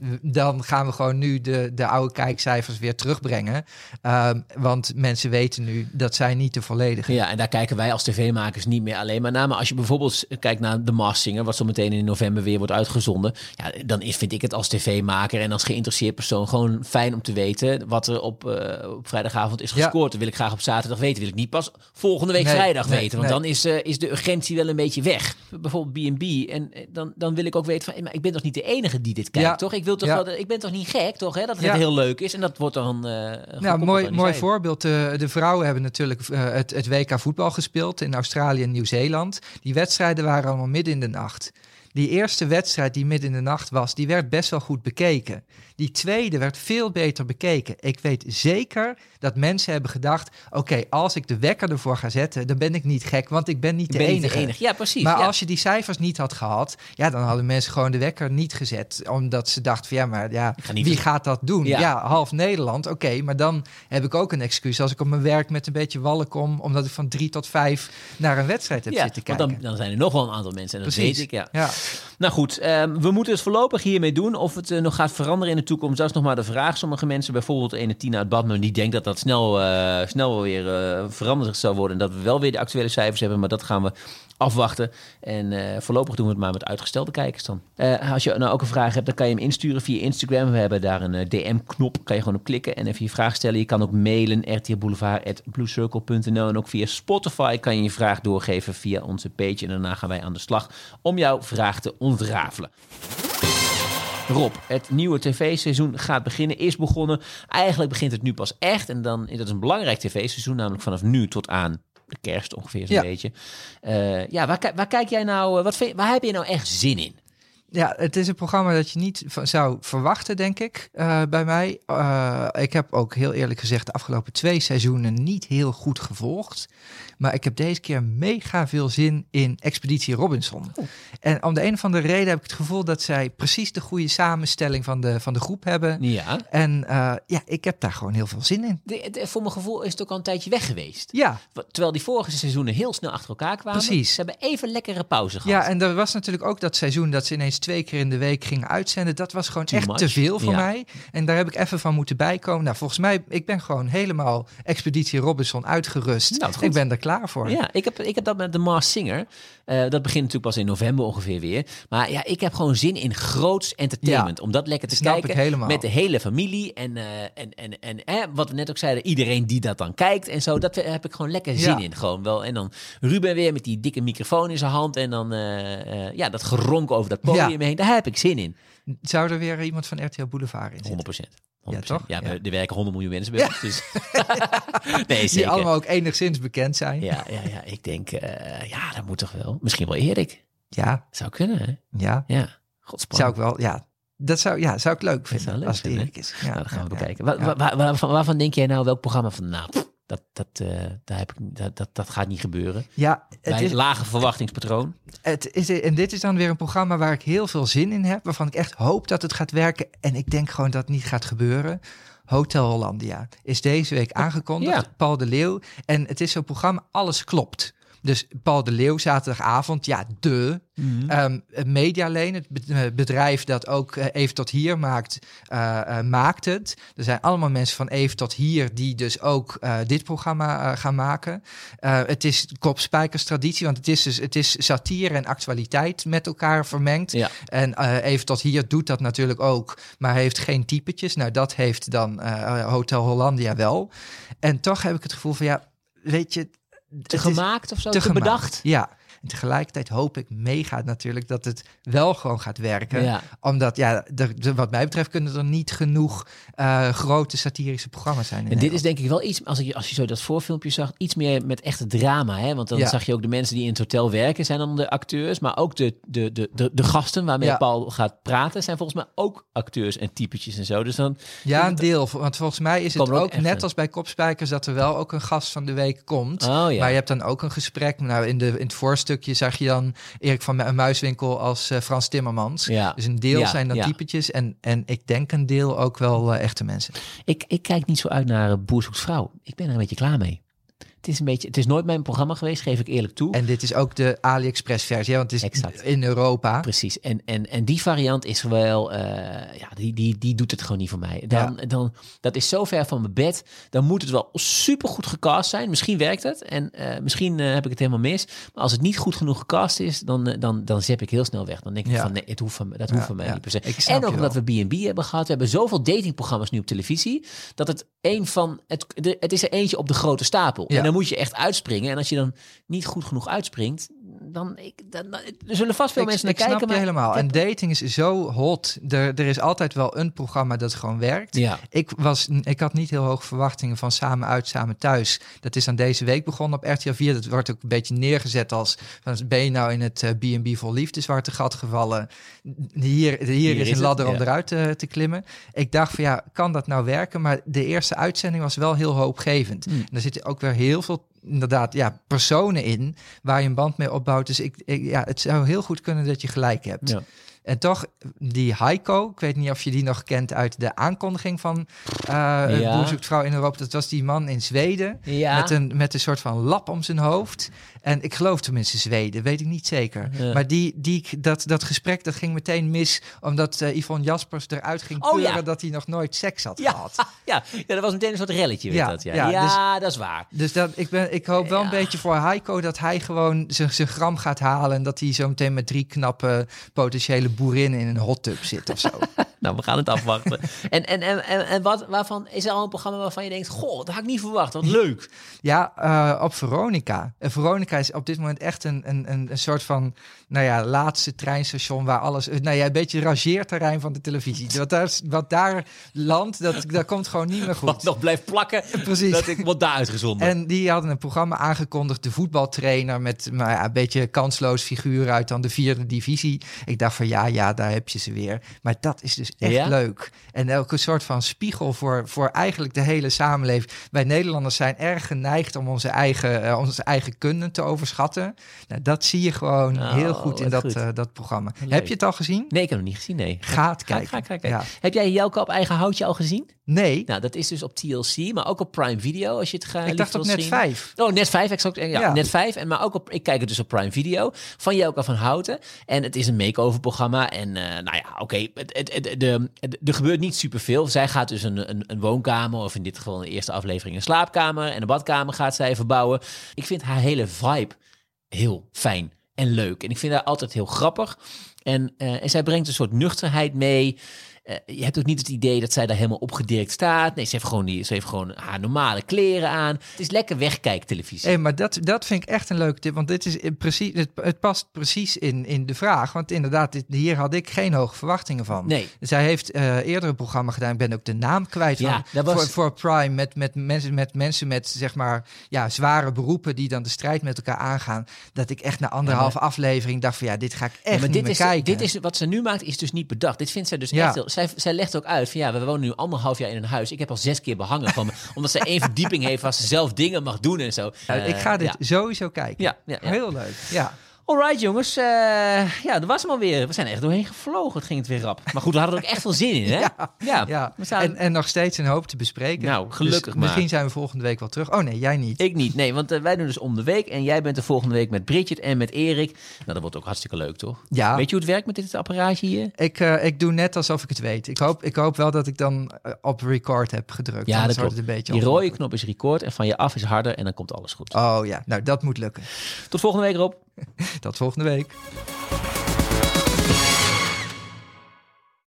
dan gaan we gewoon nu de, de oude kijkcijfers weer terugbrengen. Um, want mensen weten nu dat zij niet de volledige. Ja, en daar kijken wij als tv-makers niet meer alleen maar naar. Maar als je bijvoorbeeld kijkt naar The Masked Singer, wat zo meteen in november weer wordt uitgezonden, ja, dan is, vind ik het als tv-maker en als geïnteresseerd persoon gewoon fijn om te weten wat er op, uh, op vrijdagavond is gescoord. Ja. Dat wil ik graag op zaterdag weten. Wil ik niet pas volgende week nee, vrijdag nee, weten. Want nee. dan is, uh, is de urgentie wel een beetje weg. Bijvoorbeeld B en B. En dan, dan wil ik ook weten van, maar ik ben toch niet de enige die dit kijkt. Ja. Toch? Ik wil toch ja. wel, ik ben toch niet gek, toch? Hè? Dat het ja. heel leuk is en dat wordt dan. Uh, nou, mooi, mooi voorbeeld. De, de vrouwen hebben natuurlijk uh, het, het W K voetbal gespeeld in Australië en Nieuw-Zeeland. Die wedstrijden waren allemaal midden in de nacht. Die eerste wedstrijd die midden in de nacht was, die werd best wel goed bekeken. Die tweede werd veel beter bekeken. Ik weet zeker dat mensen hebben gedacht, oké, okay, als ik de wekker ervoor ga zetten, dan ben ik niet gek, want ik ben niet de, ben enige. Niet de enige. Ja, precies. Maar ja. als je die cijfers niet had gehad, ja, dan hadden mensen gewoon de wekker niet gezet, omdat ze dachten van ja, maar ja, wie doen. gaat dat doen? Ja, ja half Nederland, oké, okay, maar dan heb ik ook een excuus als ik op mijn werk met een beetje wallen kom, omdat ik van drie tot vijf naar een wedstrijd heb ja, zitten kijken. Dan, dan zijn er nog wel een aantal mensen en dat precies. weet ik. Ja. ja. Nou goed, um, we moeten het voorlopig hiermee doen. Of het uh, nog gaat veranderen in de toekomst, dat is nog maar de vraag. Sommige mensen, bijvoorbeeld ene Tina uit Badmen, die denkt dat dat snel, uh, snel weer uh, veranderd zou worden. En dat we wel weer de actuele cijfers hebben, maar dat gaan we afwachten. En uh, voorlopig doen we het maar met uitgestelde kijkers dan. Uh, als je nou ook een vraag hebt, dan kan je hem insturen via Instagram. We hebben daar een uh, D M-knop, kan je gewoon op klikken en even je vraag stellen. Je kan ook mailen, r t l boulevard at blue circle punt n l. En ook via Spotify kan je je vraag doorgeven via onze page. En daarna gaan wij aan de slag om jouw vraag te ontrafelen. Rob, het nieuwe tv-seizoen gaat beginnen, is begonnen. Eigenlijk begint het nu pas echt. En dan is dat een belangrijk tv-seizoen, namelijk vanaf nu tot aan de kerst ongeveer zo'n ja. beetje. Uh, ja, waar, waar kijk jij nou, wat vind, waar heb je nou echt zin in? Ja, het is een programma dat je niet v- zou verwachten, denk ik, uh, bij mij. Uh, ik heb ook heel eerlijk gezegd de afgelopen twee seizoenen niet heel goed gevolgd. Maar ik heb deze keer mega veel zin in Expeditie Robinson. Oh. En om de een of andere reden heb ik het gevoel dat zij precies de goede samenstelling van de, van de groep hebben. Ja. En uh, ja, ik heb daar gewoon heel veel zin in. De, de, voor mijn gevoel is het ook al een tijdje weg geweest. Ja. Terwijl die vorige seizoenen heel snel achter elkaar kwamen. Precies. Ze hebben even lekkere pauze gehad. Ja, en er was natuurlijk ook dat seizoen dat ze ineens ineens twee keer in de week ging uitzenden. Dat was gewoon Too echt much. te veel voor Ja. mij. En daar heb ik even van moeten bijkomen. Nou, volgens mij, ik ben gewoon helemaal Expeditie Robinson uitgerust. Nou, goed. Ik ben er klaar voor. Ja, ik heb, ik heb dat met The Masked Singer. Uh, dat begint natuurlijk pas in november ongeveer weer. Maar ja, ik heb gewoon zin in groots entertainment. Ja, om dat lekker te snap kijken. ik helemaal. Met de hele familie. En, uh, en, en, en eh, wat we net ook zeiden, iedereen die dat dan kijkt en zo. Dat heb ik gewoon lekker zin Ja. in. Gewoon wel. En dan Ruben weer met die dikke microfoon in zijn hand. En dan uh, uh, ja, dat geronk over dat podium Ja. heen. Daar heb ik zin in. Zou er weer iemand van R T L Boulevard in zitten? honderd procent. Ja, toch? Ja, Ja. er werken honderd miljoen mensen bij ons. Dus. nee, Die zeker. allemaal ook enigszins bekend zijn. Ja, ja, ja, ik denk, uh, ja, dat moet toch wel. Misschien wel Erik. Ja, Zou kunnen, hè? ja. Ja. Zou ik wel, ja. Dat zou, ja, zou ik leuk Dat zou vinden leuk als het vinden, eerlijk is. Ja, Nou, dat gaan we ja, bekijken. ja. Waar, waar, waar, waarvan, waarvan denk jij nou, welk programma van, nou, pff, dat, dat, uh, daar heb ik, dat, dat, dat gaat niet gebeuren. Ja, het Bij is, lage verwachtingspatroon. het is, en dit is dan weer een programma waar ik heel veel zin in heb. Waarvan ik echt hoop dat het gaat werken. En ik denk gewoon dat het niet gaat gebeuren. Hotel Hollandia is deze week aangekondigd. Ja. Paul de Leeuw. En het is zo'n programma, alles klopt. Dus Paul de Leeuw, zaterdagavond, ja, de. Mm-hmm. Um, Medialane, het be- bedrijf dat ook uh, Even tot Hier maakt, uh, uh, maakt het. Er zijn allemaal mensen van Even tot Hier die dus ook uh, dit programma uh, gaan maken. Uh, het is kopspijkers traditie, want het is, dus, het is satire en actualiteit met elkaar vermengd. Ja. En uh, Even tot Hier doet dat natuurlijk ook, maar heeft geen typetjes. Nou, dat heeft dan uh, Hotel Hollandia wel. En toch heb ik het gevoel van, ja, weet je... Te gemaakt of zo? Te, te gemaakt. bedacht? Ja. En tegelijkertijd hoop ik mega natuurlijk dat het wel gewoon gaat werken. Ja. Omdat, ja, de, de, wat mij betreft kunnen er niet genoeg uh, grote satirische programma's zijn. In En dit is denk ik wel iets, als, ik, als je zo dat voorfilmpje zag, iets meer met echte drama. Hè? Want dan Ja. zag je ook de mensen die in het hotel werken, zijn dan de acteurs. Maar ook de, de, de, de, de gasten waarmee Ja. Paul gaat praten, zijn volgens mij ook acteurs en typetjes en zo. Dus dan, Ja, een deel. Want volgens mij is het Komen er ook ook echt net in. als bij Kopspijkers dat er wel ook een gast van de week komt. Oh, ja. Maar je hebt dan ook een gesprek. Nou, in, de, in het voorstukje zag je dan Erik van Mu- Muiswinkel als uh, Frans Timmermans. Ja. Dus een deel Ja, zijn dan ja. typetjes. En, en ik denk een deel ook wel uh, echte mensen. Ik, ik kijk niet zo uit naar uh, Boer zoekt vrouw. Ik ben er een beetje klaar mee. Het is, een beetje, het is nooit mijn programma geweest, geef ik eerlijk toe. En dit is ook de AliExpress versie, hè, want het is Exact. in Europa. Precies. En, en, en die variant is wel, uh, ja, die, die, die doet het gewoon niet voor mij. Dan, Ja. dan, dat is zo ver van mijn bed. Dan moet het wel super goed gecast zijn. Misschien werkt het. En uh, misschien uh, heb ik het helemaal mis. Maar als het niet goed genoeg gecast is, dan, uh, dan, dan zap ik heel snel weg. Dan denk ik Ja. van, nee, het hoeft van, dat hoeft Ja, van mij ja. niet per se. Ik snap En ook je omdat wel. we B en B hebben gehad. We hebben zoveel datingprogramma's nu op televisie. Dat het een van, het, de, het is er eentje op de grote stapel. Ja. En dan moet je echt uitspringen. En als je dan niet goed genoeg uitspringt, dan, ik, dan, dan er zullen vast veel Ik, mensen ik naar kijken. snap je maar helemaal. ik En heb- dating is zo hot. Er, er is altijd wel een programma dat gewoon werkt. Ja. Ik, was, ik had niet heel hoge verwachtingen van Samen Uit, Samen Thuis. Dat is dan deze week begonnen op R T L vier. Dat wordt ook een beetje neergezet als... Van, ben je nou in het uh, B en B vol liefde zwarte gat gevallen? Hier, hier, hier is is een het, ladder om ja. eruit te, te klimmen. Ik dacht van ja, kan dat nou werken? Maar de eerste uitzending was wel heel hoopgevend. Hmm. En er zitten ook weer heel veel... inderdaad, ja, personen in waar je een band mee opbouwt. Dus ik, ik, ja, het zou heel goed kunnen dat je gelijk hebt. Ja. En toch, die Heiko, ik weet niet of je die nog kent uit de aankondiging van uh, Ja. Boer zoekt vrouw in Europa. Dat was die man in Zweden Ja. met, een, met een soort van lap om zijn hoofd. En ik geloof tenminste Zweden, weet ik niet zeker. Ja. Maar die, die, dat, dat gesprek dat ging meteen mis, omdat uh, Yvonne Jaspers eruit ging Oh, peuren ja. dat hij nog nooit seks had Ja. gehad. Ja, ja, dat was meteen een soort relletje. Weet Ja, dat, ja, ja, ja, dat is waar. Dus dat, ik, ben, ik hoop wel een Ja. beetje voor Heiko dat hij gewoon zijn zijn gram gaat halen en dat hij zo meteen met drie knappe potentiële boerinnen in een hot tub zit of zo. Nou, we gaan het afwachten. en en, en, en, en wat, waarvan is er al een programma waarvan je denkt, goh, dat had ik niet verwacht, wat leuk. Ja, uh, op Veronica. En Veronica is op dit moment echt een, een, een, een soort van, nou ja, laatste treinstation waar alles, nou ja, een beetje rangeerterrein van de televisie. Wat daar, wat daar landt, dat, dat komt gewoon niet meer goed. Wat nog blijft plakken, Precies. dat ik wordt daar uitgezonden. En die hadden een programma aangekondigd, de voetbaltrainer met nou ja, een beetje kansloos figuur uit dan de vierde divisie. Ik dacht van ja, ja, daar heb je ze weer. Maar dat is dus echt Ja? leuk. En ook een soort van spiegel voor, voor eigenlijk de hele samenleving. Wij Nederlanders zijn erg geneigd om onze eigen, uh, onze eigen kunde te overschatten. Nou, dat zie je gewoon Oh, heel goed in wat dat, goed. uh, dat programma. Leuk. Heb je het al gezien? Nee, ik heb het nog niet gezien, nee. Ga het Ga, kijken. ga, ga, kijken. Ja. Heb jij Jelke op eigen houtje al gezien? Nee, Nou, dat is dus op T L C, maar ook op Prime Video, als je het gaat. ik dacht op net vijf. Oh, net vijf, exact. Ja, Ja. net vijf. En maar ook op, ik kijk het dus op Prime Video van Jelka van Houten. En het is een make-over programma. woonkamer. En uh, nou ja, oké, okay, er gebeurt niet superveel. Zij gaat dus een, een, een woonkamer, of in dit geval in de eerste aflevering een slaapkamer en een badkamer gaat zij verbouwen. Ik vind haar hele vibe heel fijn en leuk. En ik vind haar altijd heel grappig. En, uh, en zij brengt een soort nuchterheid mee. Uh, je hebt ook niet het idee dat zij daar helemaal opgedirkt staat. Nee, ze heeft gewoon, die, ze heeft gewoon haar normale kleren aan. Het is lekker wegkijktelevisie. Hey, maar dat, dat vind ik echt een leuke tip. Want dit is precies, het, het past precies in, in de vraag. Want inderdaad, dit, hier had ik geen hoge verwachtingen van. Nee. Zij heeft uh, eerder een programma gedaan. Ik ben ook de naam kwijt ja, van. Dat was... voor, voor Prime. Met, met, mensen, met mensen met zeg maar ja, zware beroepen. Die dan de strijd met elkaar aangaan. Dat ik echt na anderhalve ja, maar... aflevering dacht van ja, dit ga ik echt ja, maar niet dit meer is, kijken. Dit is wat ze nu maakt, is dus niet bedacht. Dit vindt zij dus ja. echt heel... Zij, zij legt ook uit van ja, we wonen nu anderhalf jaar in een huis. Ik heb al zes keer behangen van me, omdat zij één verdieping heeft waar ze zelf dingen mag doen en zo. Ja, uh, ik ga dit ja. sowieso kijken. Ja, ja, ja. Heel leuk. Ja. Alright jongens, uh, ja, dat was hem alweer. We zijn er echt doorheen gevlogen, het ging het weer rap. Maar goed, we hadden er ook echt veel zin in, hè? Ja, ja. ja. We staan... en, en nog steeds een hoop te bespreken. Nou, gelukkig dus maar. Misschien zijn we volgende week wel terug. Oh nee, jij niet. Ik niet, nee, want uh, wij doen dus om de week. En jij bent er volgende week met Bridget en met Erik. Nou, dat wordt ook hartstikke leuk, toch? Ja. Weet je hoe het werkt met dit apparaatje hier? Ik, uh, ik doe net alsof ik het weet. Ik hoop, ik hoop wel dat ik dan uh, op record heb gedrukt. Ja, dat wordt het een beetje Die rode knop is record en van je af is harder en dan komt alles goed. Oh ja, nou dat moet lukken. Tot volgende week, Rob. Tot volgende week.